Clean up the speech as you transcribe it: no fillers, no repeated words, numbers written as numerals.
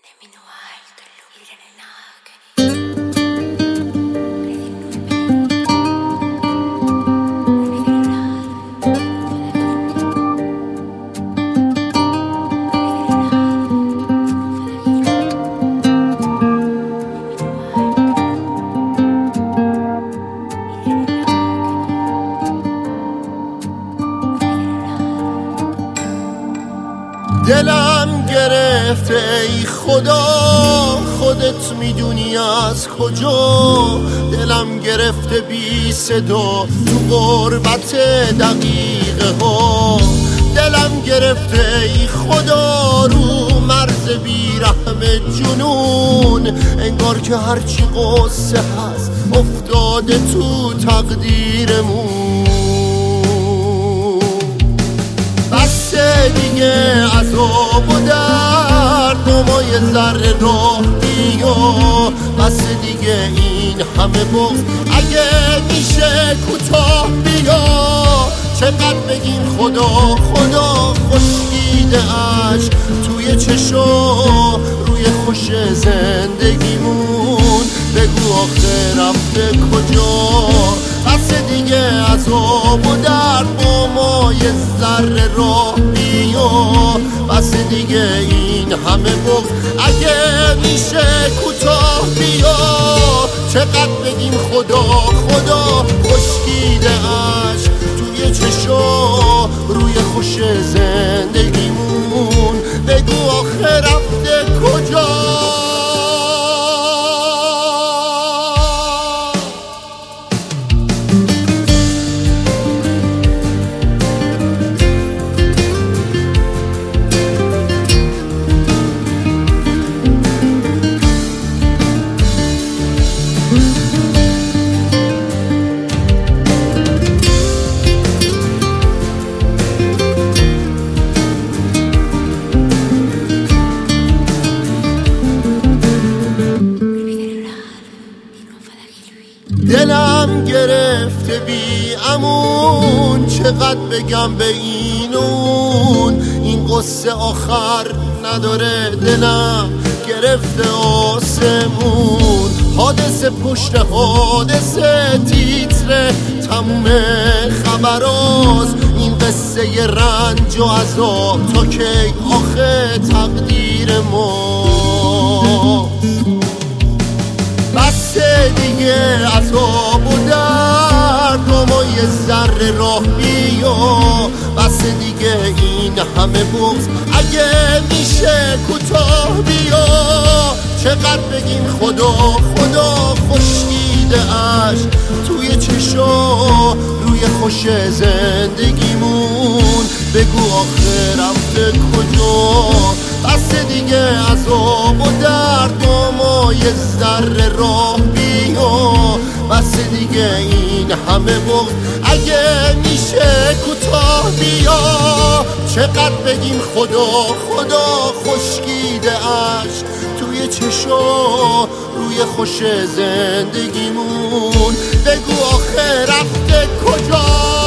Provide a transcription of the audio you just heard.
دلم گرفته ای خدا، خودت میدونی از کجا. دلم گرفته بی صدا تو غربت دقیقه ها. دلم گرفته ای خدا رو مرز بیرحم جنون. انگار که هرچی قصه هست افتاده تو تقدیرمون. دیگه عذاب و درد و ما یه ذره راه بیا. بس دیگه این همه بغض اگه میشه کوتاه بیا. چقدر بگیم خدا خدا خشکیده اش توی چشا روی خوش زندگیمون. بگو آخه رفته کجا. بس دیگه عذاب و درد با ما یه ذره راه بیا. بس دیگه این همه بغض اگه میشه کوتاه بیا. چقدر بگیم خدا خدا خشکیده اش توی چشا روی خوش زندگیمون. بگو آخه رفته کجا. دلم گرفته بی امون. چقدر بگم به این اون، این قصه آخر نداره. دلم گرفته آسمون. حادثه پشت حادثه تیتر تموم خبراست. این قصه رنج و عذاب تا کی آخه تقدیر ماست. بس دیگه عذاب و درد و ما یه ذره راه بیا. بس دیگه این همه بغض اگه میشه کوتاه بیا. چقدر بگیم خدا خدا خشکیده اش توی چشا روی خوش زندگیمون. بگو آخه رفته کجا. بس دیگه عذاب و درد و ما یه ذره راه بیا. بس دیگه این همه بغض اگه میشه کوتاه بیا. چقدر بگیم خدا خدا خشکیده اش توی چشا روی خوش زندگیمون. بگو آخه رفته کجا.